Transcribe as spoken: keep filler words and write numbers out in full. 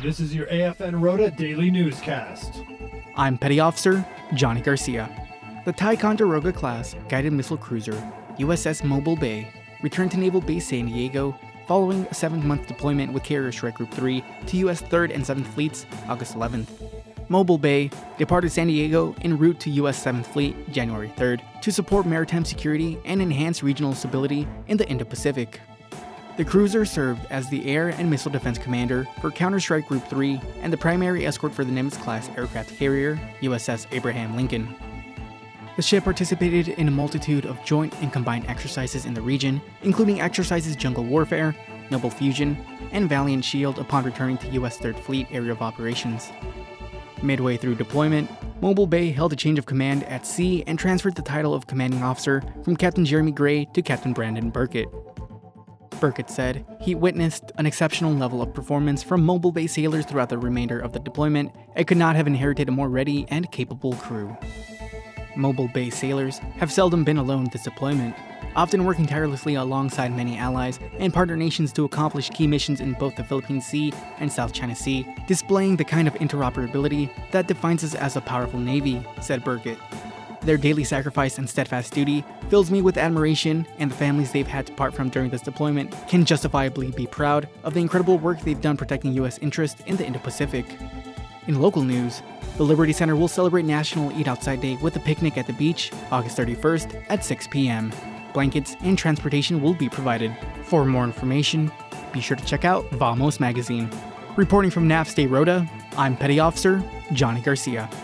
This is your A F N Rota Daily Newscast. I'm Petty Officer Johnny Garcia. The Ticonderoga class guided missile cruiser U S S Mobile Bay returned to Naval Base San Diego following a seven-month deployment with Carrier Strike Group three to U S third and seventh Fleets August eleventh. Mobile Bay departed San Diego en route to U S seventh Fleet January third to support maritime security and enhance regional stability in the Indo-Pacific. The cruiser served as the Air and Missile Defense Commander for Counter-Strike Group three and the primary escort for the Nimitz-class aircraft carrier U S S Abraham Lincoln. The ship participated in a multitude of joint and combined exercises in the region, including exercises Jungle Warfare, Noble Fusion, and Valiant Shield upon returning to U S third Fleet Area of Operations. Midway through deployment, Mobile Bay held a change of command at sea and transferred the title of commanding officer from Captain Jeremy Gray to Captain Brandon Burkett. Burkett said he witnessed an exceptional level of performance from Mobile Bay sailors throughout the remainder of the deployment and could not have inherited a more ready and capable crew. Mobile Bay sailors have seldom been alone this deployment, often working tirelessly alongside many allies and partner nations to accomplish key missions in both the Philippine Sea and South China Sea, displaying the kind of interoperability that defines us as a powerful navy, said Burkett. Their daily sacrifice and steadfast duty fills me with admiration, and the families they've had to part from during this deployment can justifiably be proud of the incredible work they've done protecting U S interests in the Indo-Pacific. In local news, the Liberty Center will celebrate National Eat Outside Day with a picnic at the beach August thirty-first at six p.m. Blankets and transportation will be provided. For more information, be sure to check out Vamos magazine. Reporting from N A V State Rota, I'm Petty Officer Johnny Garcia.